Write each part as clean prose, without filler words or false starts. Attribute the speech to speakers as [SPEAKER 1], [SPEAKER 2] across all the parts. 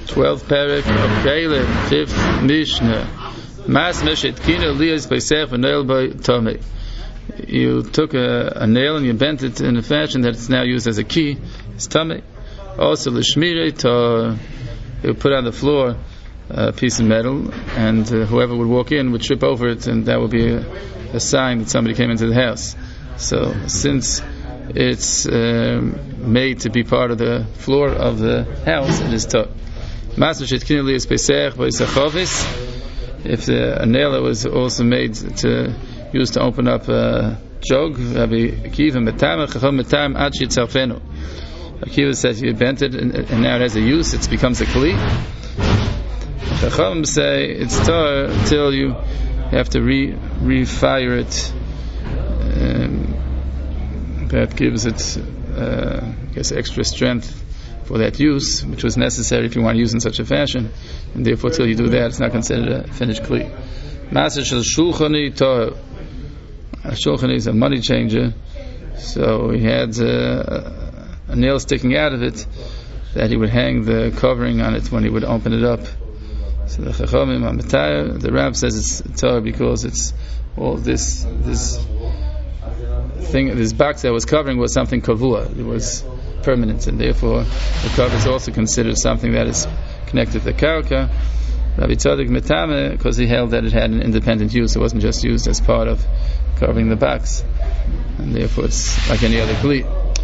[SPEAKER 1] 12th parak of Kalim, 5th Mishnah. Mas meshet kino liyas b'seif v'nail b'tomei. You took a nail and you bent it in a fashion that it's now used as a key. It's tummy. Also l'shmirei to you put on the floor a piece of metal, and whoever would walk in would trip over it, and that would be a sign that somebody came into the house. So since it's made to be part of the floor of the house, it is taught. If a nail that was also made to used to open up a jug, Akiva says you bent it and now it has a use, it becomes a kli. Chacham say it's tar till you have to refire it. That gives it, I guess, extra strength for that use, which was necessary if you want to use in such a fashion, and therefore till you do that, it's not considered a finished kli. Maser shel shulchani tar. A shulchan is a money changer, so he had a nail sticking out of it that he would hang the covering on it when he would open it up. So the Chachamim HaMatayr, the Rab says it's tar because it's all this thing, this box that was covering was something kavua, it was permanent, and therefore the cover is also considered something that is connected to the karka. Rabbi Tzadok Metame, because he held that it had an independent use, it wasn't just used as part of covering the box, and therefore it's like any other kli.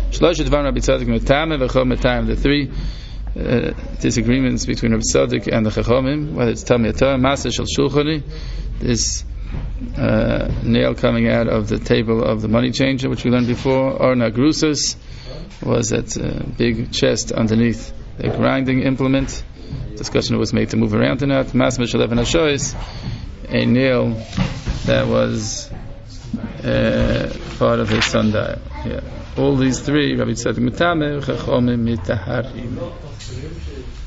[SPEAKER 1] The three disagreements between Rabbi Tzadok and the Chachamim, whether it's Tam Yatar, Maser Shel Shulchani, this nail coming out of the table of the money changer, which we learned before, or Nagrusas, was that big chest underneath the grinding implement. Discussion was made to move around or not. Maser Shel Even HaShois, a nail that was part of his sundial. Yeah. All these three, Rabbi Tzadok Metame, Chachamim Mitaharim.